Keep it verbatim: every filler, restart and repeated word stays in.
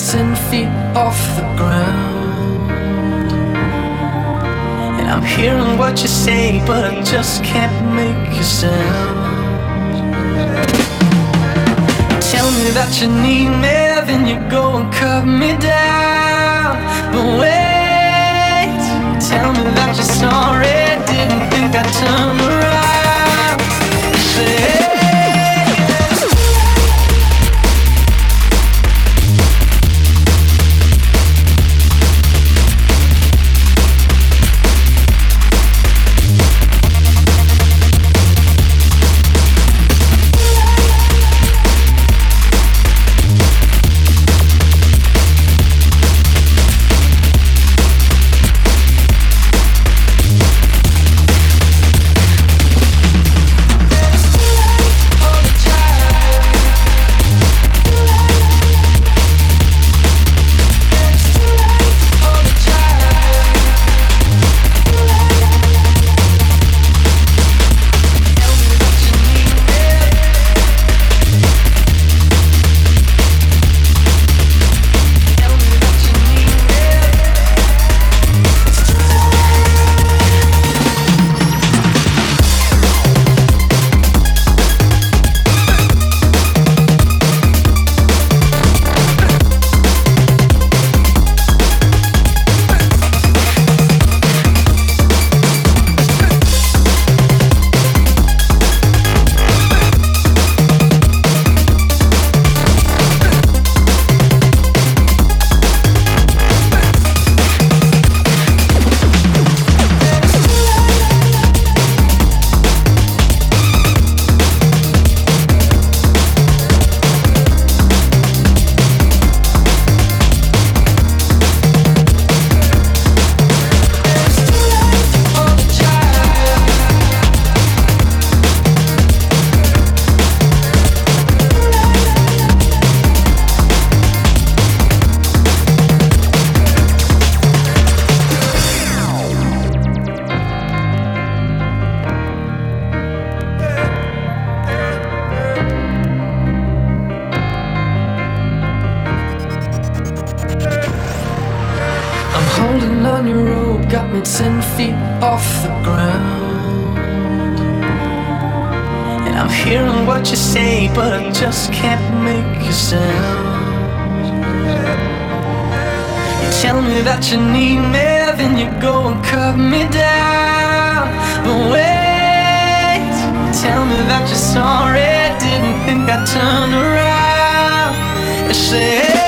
ten feet off the ground, and I'm hearing what you say, but I just can't make a sound. Tell me that you need me, then you go and cut me down. But wait, tell me that you're sorry, didn't think I'd turn around. Say, on your road, got me ten feet off the ground, and I'm hearing what you say, but I just can't make a sound. You tell me that you need me, then you go and cut me down. But wait, tell me that you're sorry, didn't think I'd turn around and say,